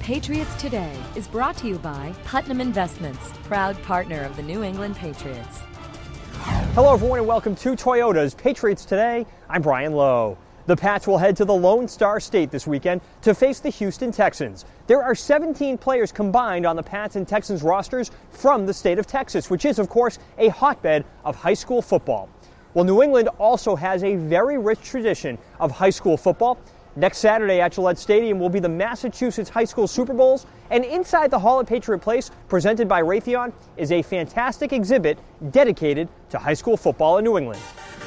Patriots Today is brought to you by Putnam Investments, proud partner of the New England Patriots. Hello everyone and welcome to Toyota's Patriots Today. I'm Brian Lowe. The Pats will head to the Lone Star State this weekend to face the Houston Texans. There are 17 players combined on the Pats and Texans rosters from the state of Texas, which is, of course, a hotbed of high school football. Well, New England also has a very rich tradition of high school football. Next Saturday at Gillette Stadium will be the Massachusetts High School Super Bowls, and inside the Hall at Patriot Place, presented by Raytheon, is a fantastic exhibit dedicated to high school football in New England.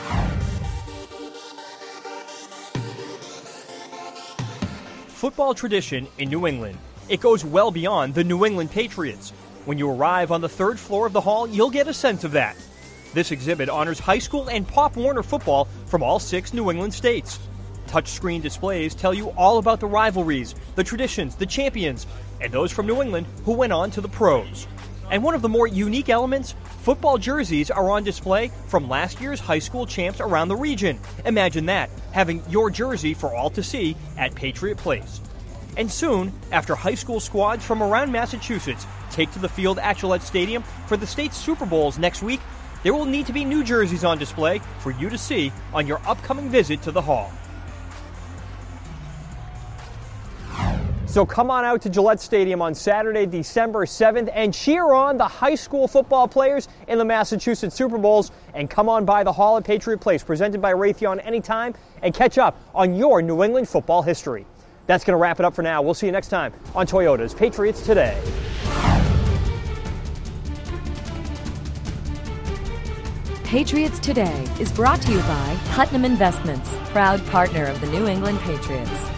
Football tradition in New England. It goes well beyond the New England Patriots. When you arrive on the third floor of the hall, you'll get a sense of that. This exhibit honors high school and Pop Warner football from all 6 New England states. Touchscreen displays tell you all about the rivalries, the traditions, the champions, and those from New England who went on to the pros. And one of the more unique elements, football jerseys are on display from last year's high school champs around the region. Imagine that, having your jersey for all to see at Patriot Place. And soon, after high school squads from around Massachusetts take to the field at Gillette Stadium for the state's Super Bowls next week, there will need to be new jerseys on display for you to see on your upcoming visit to the hall. So come on out to Gillette Stadium on Saturday, December 7th, and cheer on the high school football players in the Massachusetts Super Bowls. And come on by the Hall at Patriot Place, presented by Raytheon, anytime, and catch up on your New England football history. That's going to wrap it up for now. We'll see you next time on Toyota's Patriots Today. Patriots Today is brought to you by Putnam Investments, proud partner of the New England Patriots.